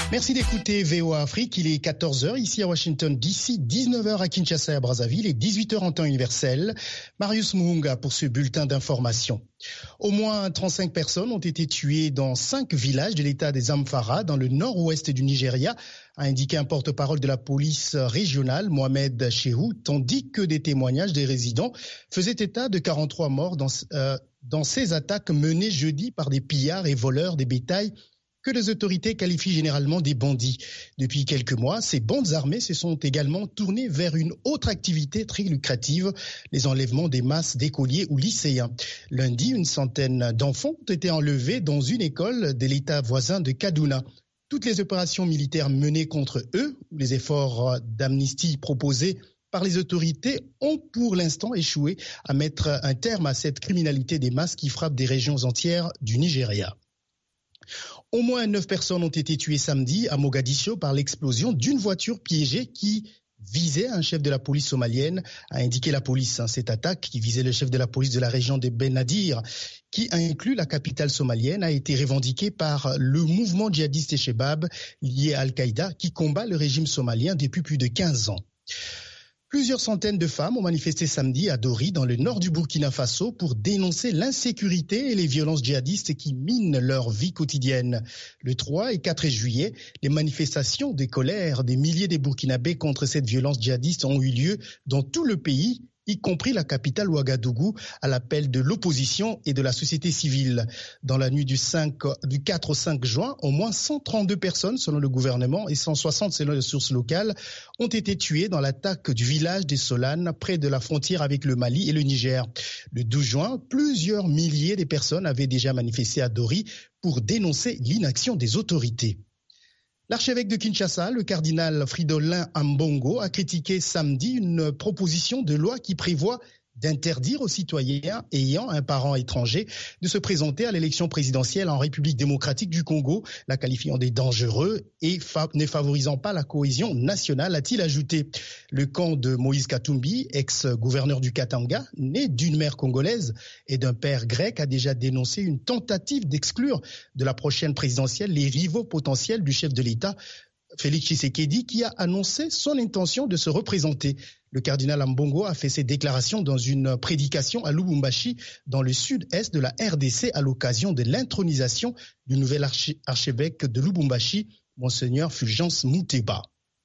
Merci d'écouter VOA Afrique. Il est 14h ici à Washington DC, 19h à Kinshasa et à Brazzaville et 18h en temps universel. Marius Muhunga pour ce bulletin d'information. Au moins 35 personnes ont été tuées dans 5 villages de l'état des Zamfara dans le nord-ouest du Nigeria, a indiqué un porte-parole de la police régionale, Mohamed Shehu, tandis que des témoignages des résidents faisaient état de 43 morts dans ces attaques menées jeudi par des pillards et voleurs des bétails que les autorités qualifient généralement des bandits. Depuis quelques mois, ces bandes armées se sont également tournées vers une autre activité très lucrative, les enlèvements des masses d'écoliers ou lycéens. Lundi, une centaine d'enfants ont été enlevés dans une école de l'État voisin de Kaduna. Toutes les opérations militaires menées contre eux, ou les efforts d'amnistie proposés par les autorités ont pour l'instant échoué à mettre un terme à cette criminalité des masses qui frappe des régions entières du Nigeria. Au moins 9 personnes ont été tuées samedi à Mogadiscio par l'explosion d'une voiture piégée qui visait un chef de la police somalienne, a indiqué la police. Cette attaque qui visait le chef de la police de la région de Benadir, qui inclut la capitale somalienne, a été revendiquée par le mouvement djihadiste Shebab lié à Al-Qaïda qui combat le régime somalien depuis plus de 15 ans. Plusieurs centaines de femmes ont manifesté samedi à Dori, dans le nord du Burkina Faso, pour dénoncer l'insécurité et les violences djihadistes qui minent leur vie quotidienne. Le 3 et 4 juillet, les manifestations de colère des milliers de Burkinabés contre cette violence djihadiste ont eu lieu dans tout le pays, y compris la capitale Ouagadougou, à l'appel de l'opposition et de la société civile. Dans la nuit du 4 au 5 juin, au moins 132 personnes, selon le gouvernement, et 160 selon les sources locales, ont été tuées dans l'attaque du village des Solanes, près de la frontière avec le Mali et le Niger. Le 12 juin, plusieurs milliers de personnes avaient déjà manifesté à Dori pour dénoncer l'inaction des autorités. L'archevêque de Kinshasa, le cardinal Fridolin Ambongo, a critiqué samedi une proposition de loi qui prévoit d'interdire aux citoyens ayant un parent étranger de se présenter à l'élection présidentielle en République démocratique du Congo, la qualifiant de dangereux et ne favorisant pas la cohésion nationale, a-t-il ajouté. Le camp de Moïse Katumbi, ex-gouverneur du Katanga, né d'une mère congolaise et d'un père grec, a déjà dénoncé une tentative d'exclure de la prochaine présidentielle les rivaux potentiels du chef de l'État, Félix Tshisekedi, qui a annoncé son intention de se représenter. Le cardinal Ambongo a fait ses déclarations dans une prédication à Lubumbashi, dans le sud-est de la RDC, à l'occasion de l'intronisation du nouvel archevêque de Lubumbashi, Monseigneur Fulgence Mouteba.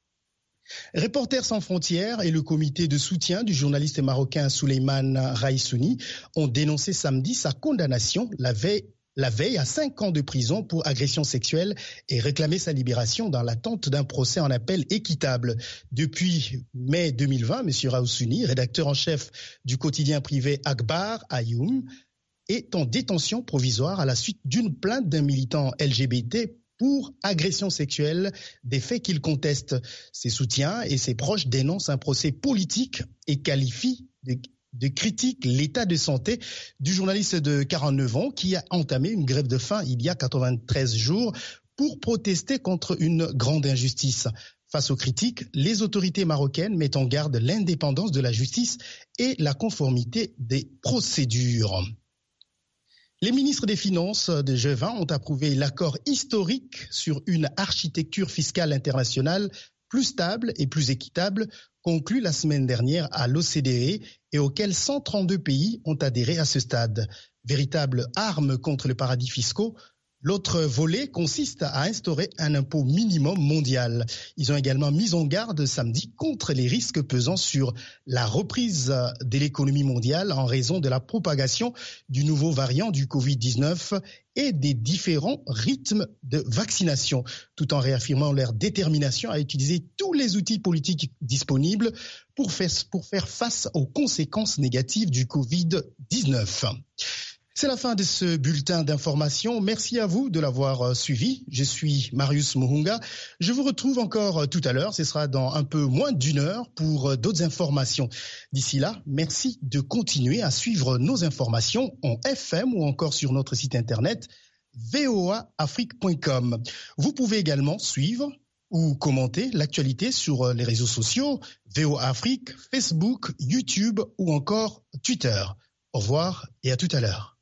Reporters sans frontières et le comité de soutien du journaliste marocain Souleymane Raissouni ont dénoncé samedi sa condamnation la veille à 5 ans de prison pour agression sexuelle et réclamé sa libération dans l'attente d'un procès en appel équitable. Depuis mai 2020, M. Raissouni, rédacteur en chef du quotidien privé Akhbar Ayoum, est en détention provisoire à la suite d'une plainte d'un militant LGBT pour agression sexuelle, des faits qu'il conteste. Ses soutiens et ses proches dénoncent un procès politique et qualifient de critique l'état de santé du journaliste de 49 ans qui a entamé une grève de faim il y a 93 jours pour protester contre une grande injustice. Face aux critiques, les autorités marocaines mettent en garde l'indépendance de la justice et la conformité des procédures. Les ministres des Finances de G20 ont approuvé l'accord historique sur une architecture fiscale internationale plus stable et plus équitable, conclu la semaine dernière à l'OCDE et auquel 132 pays ont adhéré à ce stade. Véritable arme contre les paradis fiscaux, l'autre volet consiste à instaurer un impôt minimum mondial. Ils ont également mis en garde samedi contre les risques pesant sur la reprise de l'économie mondiale en raison de la propagation du nouveau variant du Covid-19 et des différents rythmes de vaccination, tout en réaffirmant leur détermination à utiliser tous les outils politiques disponibles pour faire face aux conséquences négatives du Covid-19. C'est la fin de ce bulletin d'information. Merci à vous de l'avoir suivi. Je suis Marius Muhunga. Je vous retrouve encore tout à l'heure. Ce sera dans un peu moins d'1 heure pour d'autres informations. D'ici là, merci de continuer à suivre nos informations en FM ou encore sur notre site internet voaafrique.com. Vous pouvez également suivre ou commenter l'actualité sur les réseaux sociaux, VOA Afrique, Facebook, YouTube ou encore Twitter. Au revoir et à tout à l'heure.